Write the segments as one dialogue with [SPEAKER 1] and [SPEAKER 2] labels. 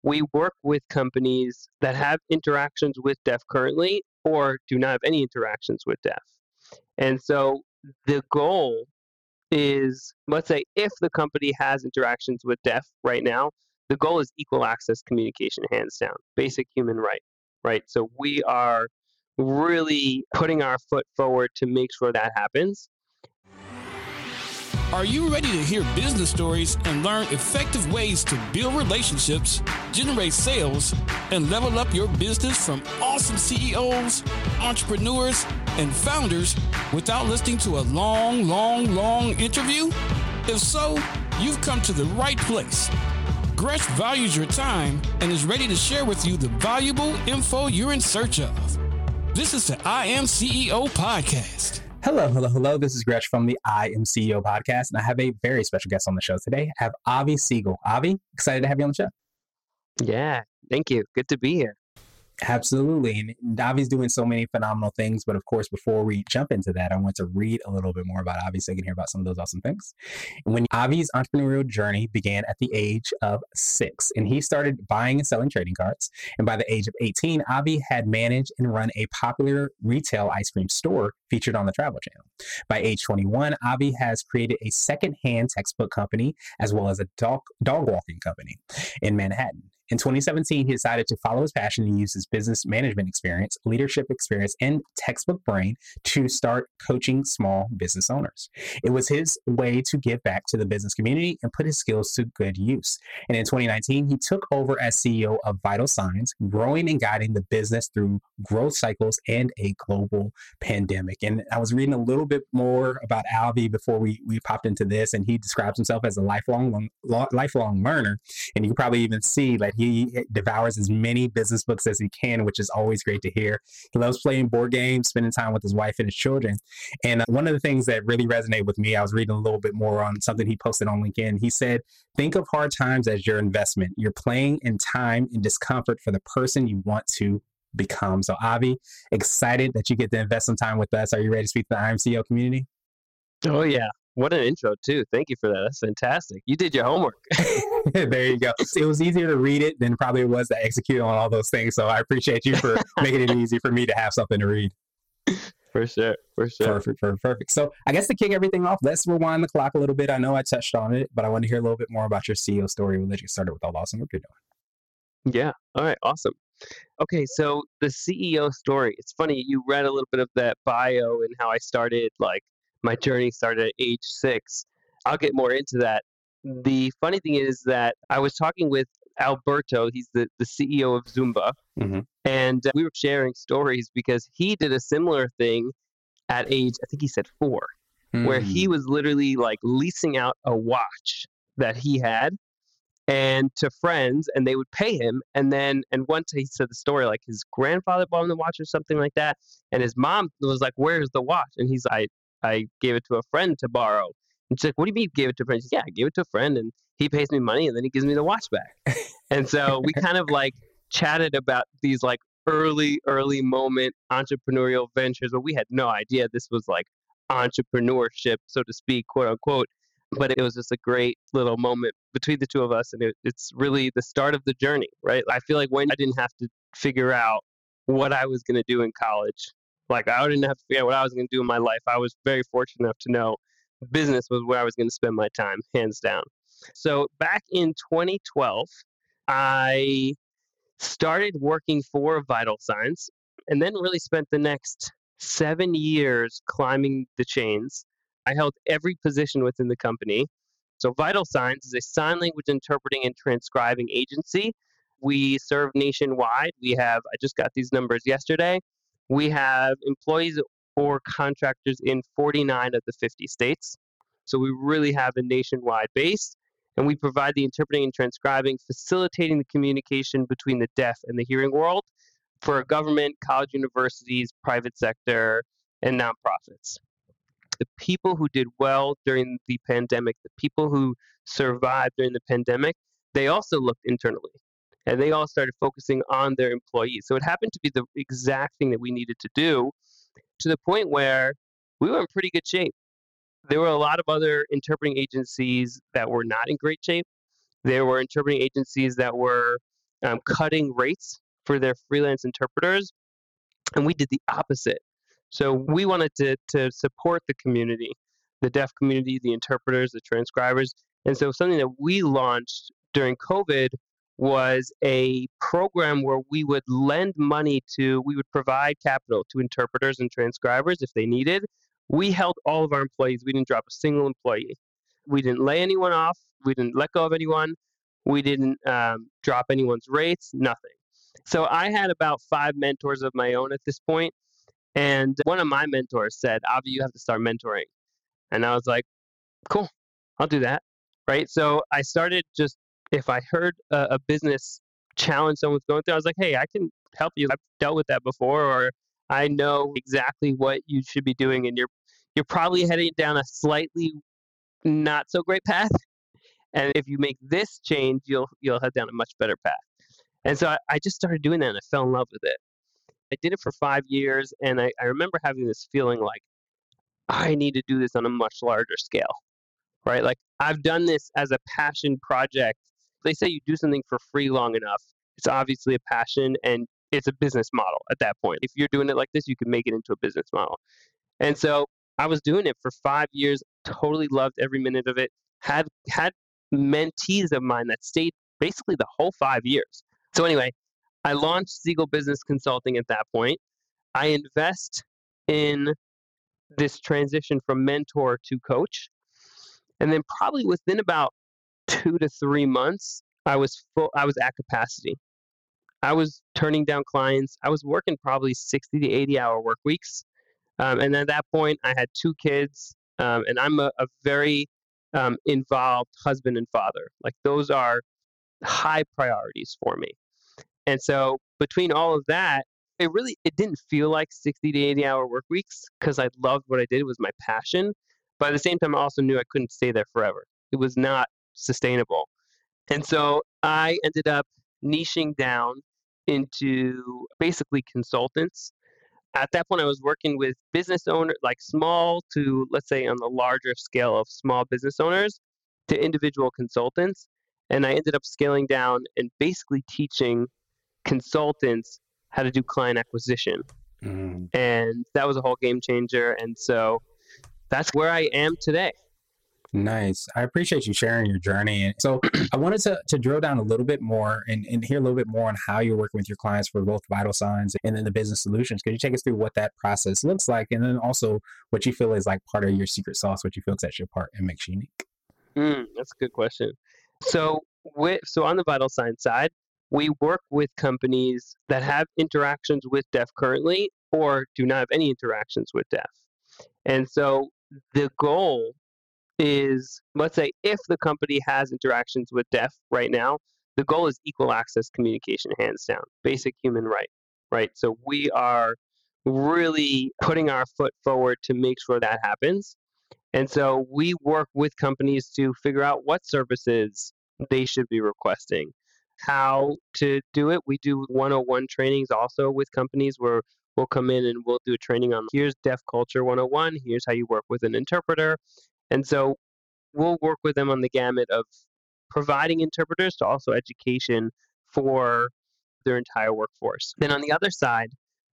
[SPEAKER 1] we work with companies that have interactions with deaf currently or do not have any interactions with deaf. And so the goal is, let's say, if the company has interactions with deaf right now, the goal is equal access communication, hands down, basic human right, right? So we are really putting our foot forward to make sure that happens.
[SPEAKER 2] Are you ready to hear business stories and learn effective ways to build relationships, generate sales, and level up your business from awesome CEOs, entrepreneurs, and founders without listening to a long interview? If so, you've come to the right place. Gresh values your time and is ready to share with you the valuable info you're in search of. This is the I Am CEO podcast.
[SPEAKER 3] Hello. This is Gresh from the I Am CEO podcast, and I have a very special guest on the show today. I have Avi Siegel. Avi, excited to have you on the show.
[SPEAKER 1] Yeah, thank you. Good to be here.
[SPEAKER 3] Absolutely. And Avi's doing so many phenomenal things. But of course, before we jump into that, I want to read a little bit more about Avi so you can hear about some of those awesome things. When Avi's entrepreneurial journey began at the age of 6, and he started buying and selling trading cards. And by the age of 18, Avi had managed and run a popular retail ice cream store featured on the Travel Channel. By age 21, Avi has created a secondhand textbook company as well as a dog walking company in Manhattan. In 2017, he decided to follow his passion and use his business management experience, leadership experience, and textbook brain to start coaching small business owners. It was his way to give back to the business community and put his skills to good use. And in 2019, he took over as CEO of Vital Signs, growing and guiding the business through growth cycles and a global pandemic. And I was reading a little bit more about Avi before we popped into this, and he describes himself as a lifelong learner. And you can probably even see that he devours as many business books as he can, which is always great to hear. He loves playing board games, spending time with his wife and his children. And one of the things that really resonated with me, I was reading a little bit more on something he posted on LinkedIn. He said, think of hard times as your investment. You're playing in time and discomfort for the person you want to become. So Avi, excited that you get to invest some time with us. Are you ready to speak to the IMCO community?
[SPEAKER 1] Oh, yeah. What an intro, too. Thank you for that. That's fantastic. You did your homework.
[SPEAKER 3] There you go. It was easier to read it than probably it was to execute on all those things. So I appreciate you for making it easy for me to have something to read.
[SPEAKER 1] For sure.
[SPEAKER 3] Perfect. So I guess to kick everything off, let's rewind the clock a little bit. I know I touched on it, but I want to hear a little bit more about your CEO story. We'll let you start with all the awesome work you're doing.
[SPEAKER 1] Yeah. All right. Awesome. Okay. So the CEO story, it's funny. You read a little bit of that bio and how I started, like my journey started at age 6. I'll get more into that. The funny thing is that I was talking with Alberto. He's the CEO of Zumba.
[SPEAKER 3] Mm-hmm.
[SPEAKER 1] And we were sharing stories because he did a similar thing at age, I think he said 4, where he was literally like leasing out a watch that he had and to friends, and they would pay him. And one day he said the story, like his grandfather bought him the watch or something like that. And his mom was like, where's the watch? And he's like, I gave it to a friend to borrow. And she's like, what do you mean you gave it to a friend? She's like, yeah, I gave it to a friend and he pays me money and then he gives me the watch back. And so we kind of like chatted about these like early moment entrepreneurial ventures, but we had no idea this was like entrepreneurship, so to speak, quote unquote. But it was just a great little moment between the two of us. And it's really the start of the journey, right? I feel like when I didn't have to figure out what I was going to do in college, like I didn't have to figure out what I was going to do in my life. I was very fortunate enough to know business was where I was going to spend my time, hands down. So back in 2012, I started working for Vital Signs and then really spent the next 7 years climbing the chains. I held every position within the company. So Vital Signs is a sign language interpreting and transcribing agency. We serve nationwide. I just got these numbers yesterday. We have employees or contractors in 49 of the 50 states. So we really have a nationwide base. And we provide the interpreting and transcribing, facilitating the communication between the deaf and the hearing world for government, college, universities, private sector, and nonprofits. The people who did well during the pandemic, the people who survived during the pandemic, they also looked internally. And they all started focusing on their employees. So it happened to be the exact thing that we needed to do, to the point where we were in pretty good shape. There were a lot of other interpreting agencies that were not in great shape. There were interpreting agencies that were cutting rates for their freelance interpreters, and we did the opposite. So we wanted to support the community, the deaf community, the interpreters, the transcribers. And so something that we launched during COVID was a program where we would lend money we would provide capital to interpreters and transcribers if they needed. We held all of our employees. We didn't drop a single employee. We didn't lay anyone off. We didn't let go of anyone. We didn't drop anyone's rates, nothing. So I had about 5 mentors of my own at this point. And one of my mentors said, Avi, you have to start mentoring. And I was like, cool, I'll do that. Right. So I started just, if I heard a business challenge someone's going through, I was like, hey, I can help you. I've dealt with that before, or I know exactly what you should be doing. And you're probably heading down a slightly not so great path. And if you make this change, you'll head down a much better path. And so I just started doing that and I fell in love with it. I did it for 5 years, and I remember having this feeling like I need to do this on a much larger scale, right? Like I've done this as a passion project. They say you do something for free long enough, it's obviously a passion and it's a business model at that point. If you're doing it like this, you can make it into a business model. And so I was doing it for 5 years, totally loved every minute of it, had mentees of mine that stayed basically the whole 5 years. So anyway, I launched Siegel Business Consulting at that point. I invest in this transition from mentor to coach. And then probably within about 2 to 3 months, I was at capacity. I was turning down clients. I was working probably 60 to 80-hour work weeks. And at that point, I had 2 kids, and I'm a very involved husband and father. Like those are high priorities for me. And so between all of that, it didn't feel like 60 to 80-hour work weeks because I loved what I did. It was my passion. But at the same time, I also knew I couldn't stay there forever. It was not sustainable. And so I ended up niching down into basically consultants. At that point, I was working with business owners, like small to, let's say, on the larger scale of small business owners to individual consultants. And I ended up scaling down and basically teaching consultants how to do client acquisition. And that was a whole game changer. And so that's where I am today.
[SPEAKER 3] Nice. I appreciate you sharing your journey. And so I wanted to drill down a little bit more and hear a little bit more on how you're working with your clients for both Vital Signs and then the business solutions. Could you take us through what that process looks like? And then also what you feel is like part of your secret sauce, what you feel sets your part and makes you unique?
[SPEAKER 1] That's a good question. So on the Vital Signs side, we work with companies that have interactions with deaf currently or do not have any interactions with deaf. And so the goal is, let's say if the company has interactions with deaf right now, the goal is equal access communication, hands down, basic human right? So we are really putting our foot forward to make sure that happens. And so we work with companies to figure out what services they should be requesting, how to do it. We do 101 trainings also with companies where we'll come in and we'll do a training on here's Deaf Culture 101, here's how you work with an interpreter. And so we'll work with them on the gamut of providing interpreters to also education for their entire workforce. Then on the other side,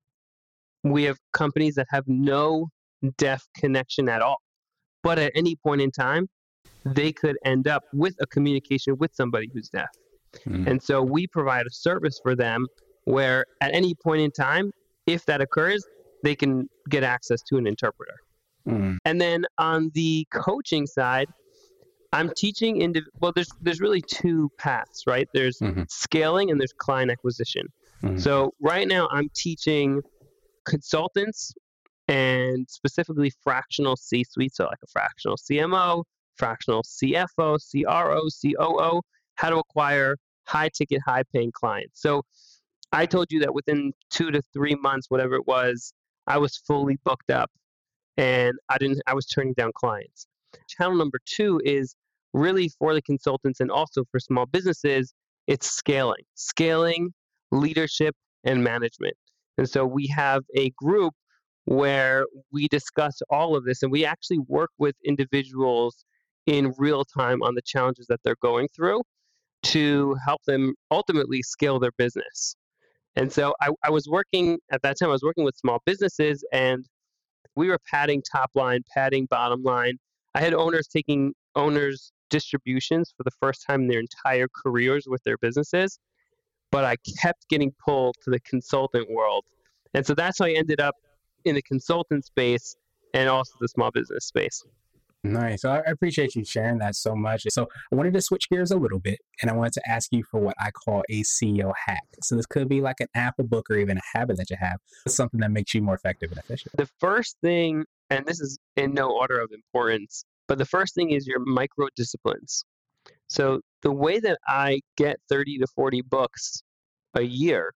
[SPEAKER 1] we have companies that have no deaf connection at all. But at any point in time, they could end up with a communication with somebody who's deaf. And so we provide a service for them where at any point in time, if that occurs, they can get access to an interpreter. And then on the coaching side, I'm teaching there's really 2 paths, right? There's scaling and there's client acquisition. So right now I'm teaching consultants and specifically fractional C-suite, so like a fractional CMO, fractional CFO, CRO, COO, how to acquire high-ticket, high-paying clients. So I told you that within 2 to 3 months, whatever it was, I was fully booked up, and I was turning down clients. Channel number 2 is really for the consultants and also for small businesses. It's scaling, leadership, and management. And so we have a group where we discuss all of this, and we actually work with individuals in real time on the challenges that they're going through. to help them ultimately scale their business. And so I was working at that time, I was working with small businesses, and we were padding top line, padding bottom line. I had owners taking owners distributions for the first time in their entire careers with their businesses, but I kept getting pulled to the consultant world. And so that's how I ended up in the consultant space and also the small business space.
[SPEAKER 3] Nice. So I appreciate you sharing that so much. So I wanted to switch gears a little bit, and I wanted to ask you for what I call a CEO hack. So this could be like an app, a book, or even a habit that you have, something that makes you more effective and efficient.
[SPEAKER 1] The first thing, and this is in no order of importance, but the first thing is your micro disciplines. So the way that I get 30 to 40 books a year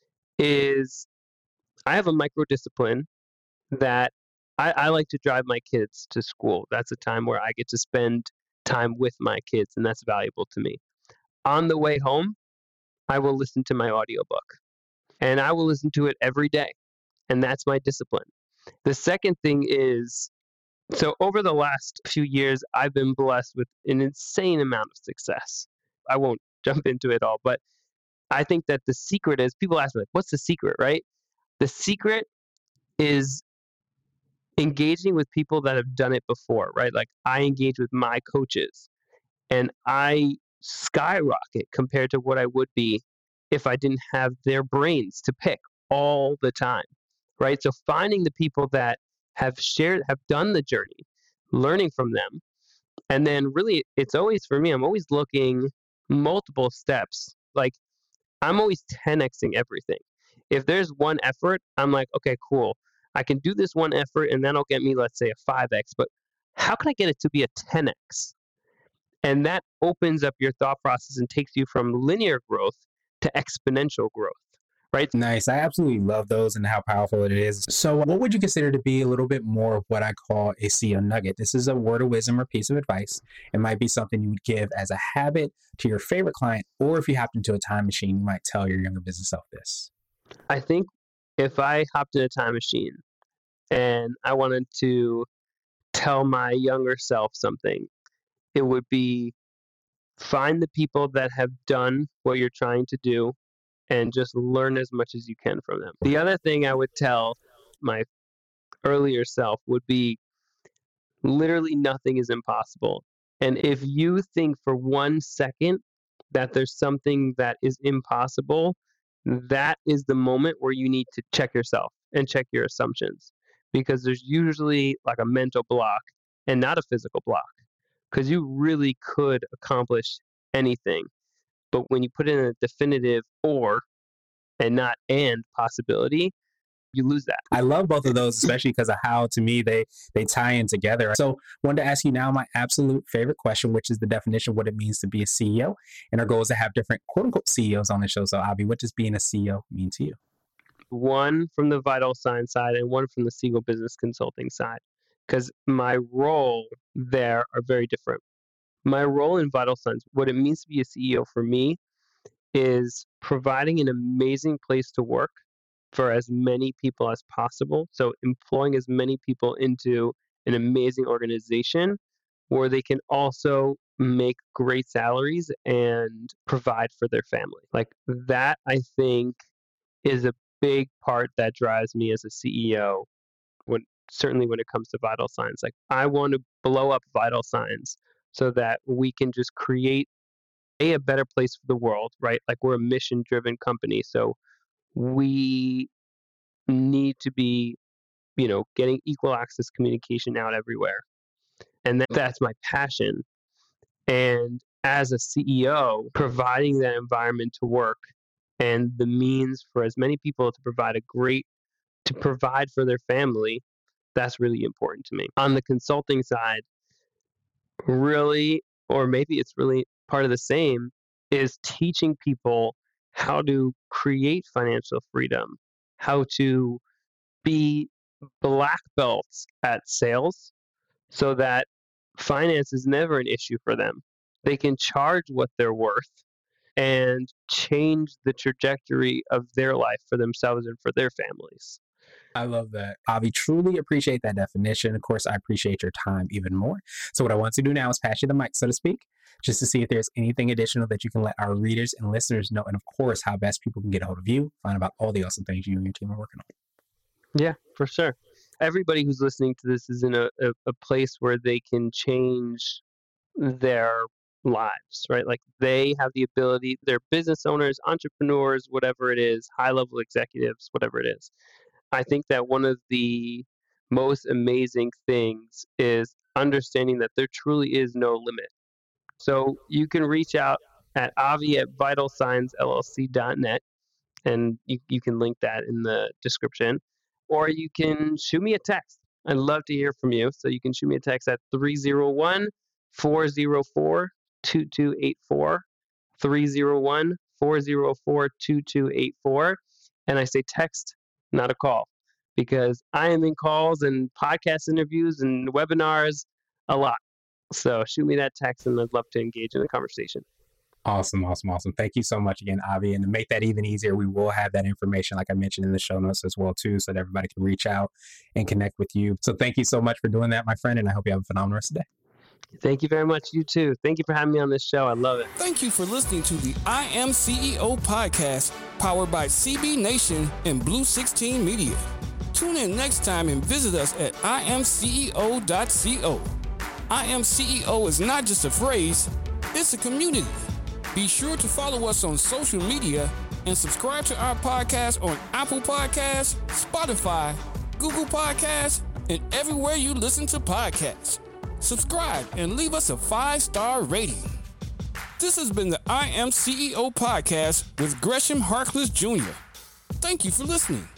[SPEAKER 1] is I have a micro discipline that I like to drive my kids to school. That's a time where I get to spend time with my kids, and that's valuable to me. On the way home, I will listen to my audiobook, and I will listen to it every day, and that's my discipline. The second thing is, so over the last few years, I've been blessed with an insane amount of success. I won't jump into it all, but I think that the secret is, people ask me, like, what's the secret, right? The secret is engaging with people that have done it before, right? Like, I engage with my coaches, and I skyrocket compared to what I would be if I didn't have their brains to pick all the time, right? So finding the people that have done the journey, learning from them, and then really, it's always, for me, I'm always looking multiple steps. Like, I'm always 10xing everything. If there's one effort, I'm like, okay, cool. I can do this one effort, and that'll get me, let's say, a 5x. But how can I get it to be a 10x? And that opens up your thought process and takes you from linear growth to exponential growth, right?
[SPEAKER 3] Nice. I absolutely love those and how powerful it is. So what would you consider to be a little bit more of what I call a CEO nugget? This is a word of wisdom or piece of advice. It might be something you would give as a habit to your favorite client, or if you hopped into a time machine, you might tell your younger business self this.
[SPEAKER 1] I think if I hopped in a time machine and I wanted to tell my younger self something, it would be, find the people that have done what you're trying to do and just learn as much as you can from them. The other thing I would tell my earlier self would be, literally nothing is impossible. And if you think for 1 second that there's something that is impossible, that is the moment where you need to check yourself and check your assumptions, because there's usually like a mental block and not a physical block, because you really could accomplish anything. But when you put in a definitive or and not and possibility, you lose that.
[SPEAKER 3] I love both of those, especially because of how, to me, they tie in together. So wanted to ask you now my absolute favorite question, which is the definition of what it means to be a CEO. And our goal is to have different quote unquote CEOs on the show. So Avi, what does being a CEO mean to you?
[SPEAKER 1] One from the Vital Signs side and one from the Siegel Business Consulting side, because my role there are very different. My role in Vital Signs, what it means to be a CEO for me, is providing an amazing place to work for as many people as possible. So employing as many people into an amazing organization where they can also make great salaries and provide for their family. Like, that, I think, is a big part that drives me as a CEO, certainly when it comes to Vital Signs. Like, I want to blow up Vital Signs so that we can just create a better place for the world, right? Like, we're a mission-driven company, so we need to be, getting equal access communication out everywhere. And that's my passion. And as a CEO, providing that environment to work and the means for as many people to provide for their family, that's really important to me. On the consulting side, really, or maybe it's really part of the same, is teaching people how to create financial freedom, how to be black belts at sales so that finance is never an issue for them. They can charge what they're worth and change the trajectory of their life for themselves and for their families.
[SPEAKER 3] I love that. Avi, truly appreciate that definition. Of course, I appreciate your time even more. So what I want to do now is pass you the mic, so to speak, just to see if there's anything additional that you can let our readers and listeners know. And of course, how best people can get a hold of you, find about all the awesome things you and your team are working on.
[SPEAKER 1] Yeah, for sure. Everybody who's listening to this is in a place where they can change their lives, right? Like they have the ability, they're business owners, entrepreneurs, whatever it is, high level executives, whatever it is. I think that one of the most amazing things is understanding that there truly is no limit. So you can reach out at avi@vitalsignsllc.net, and you can link that in the description, or you can shoot me a text. I'd love to hear from you. So you can shoot me a text at 301-404-2284, 301-404-2284. And I say text, not a call, because I am in calls and podcast interviews and webinars a lot. So shoot me that text and I'd love to engage in the conversation.
[SPEAKER 3] Awesome. Thank you so much again, Avi. And to make that even easier, we will have that information, like I mentioned, in the show notes as well, too, so that everybody can reach out and connect with you. So thank you so much for doing that, my friend, and I hope you have a phenomenal rest of the day.
[SPEAKER 1] Thank you very much. You too. Thank you for having me on this show. I love it.
[SPEAKER 2] Thank you for listening to the I Am CEO podcast, powered by CB Nation and Blue 16 Media. Tune in next time and visit us at imceo.co. I Am CEO is not just a phrase, it's a community. Be sure to follow us on social media and subscribe to our podcast on Apple Podcasts, Spotify, Google Podcasts, and everywhere you listen to podcasts. Subscribe and leave us a 5-star rating. This has been the I Am CEO podcast with Gresham Harkless Jr. Thank you for listening.